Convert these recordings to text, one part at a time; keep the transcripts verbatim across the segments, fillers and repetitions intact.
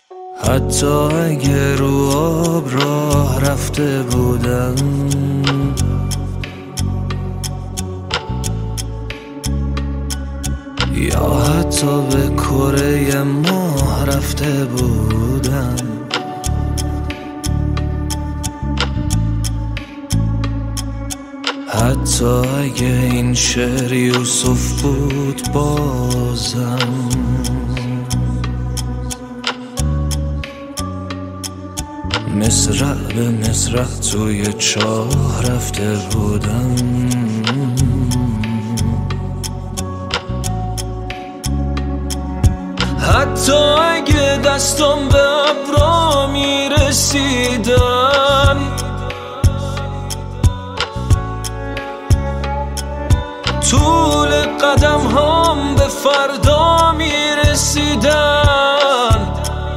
حتی اگه رو آب راه رفته بودم، یا حتی به کره ماه رفته بودم، حتی اگه این شعر یوسف بود بازم، مصرع به مصرع توی چاه رفته بودم. حتی اگه دستم به ابرا میرسیدن، طول قدم هم به فردا میرسیدن،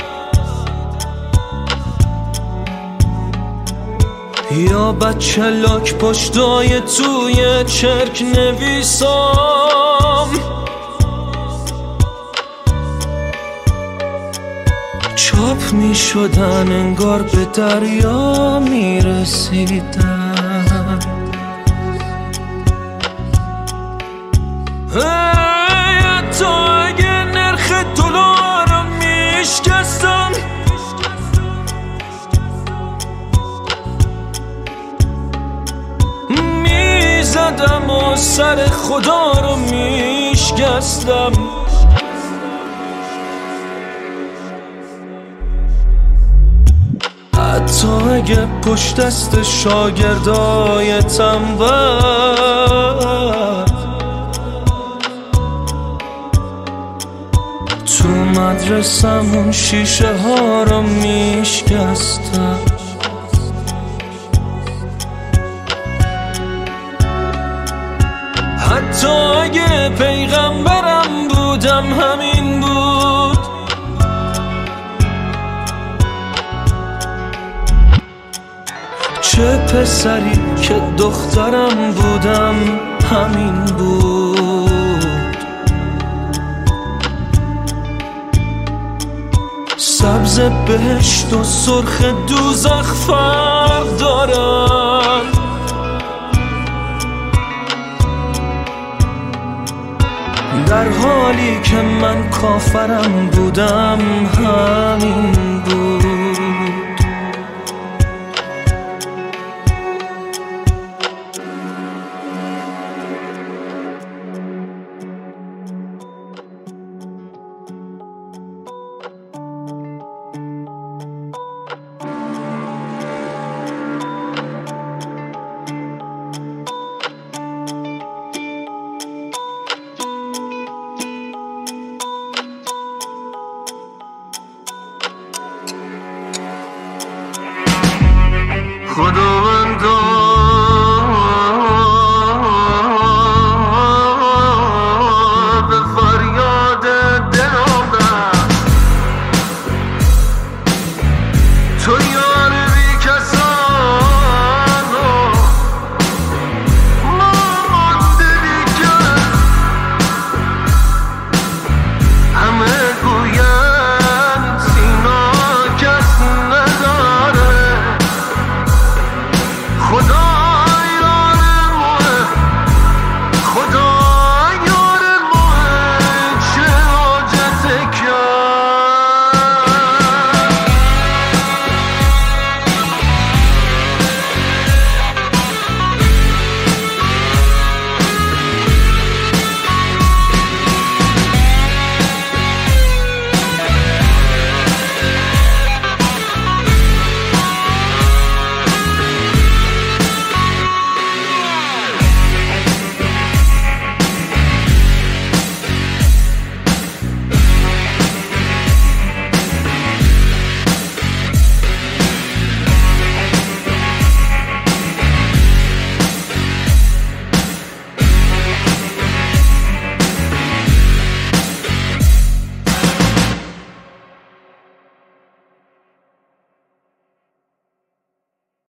یا بچه لاک پشتای توی چرک نویسام، چاپ می شدن انگار به دریا می رسیدن. حتی اگه نرخ دلار رو می شکستم، می زدم و سر خدا رو می شکستم. حتی اگه پشت دست شاگردای تنبل، تو مدرسمون شیشه ها رو میشکستم. حتی اگه پیغمبرم بودم همین بود، چه پسری که دخترم بودم همین بود. سبز بهشت و سرخ دوزخ فرق دارن، در حالی که من کافرم بودم همین بود. خدا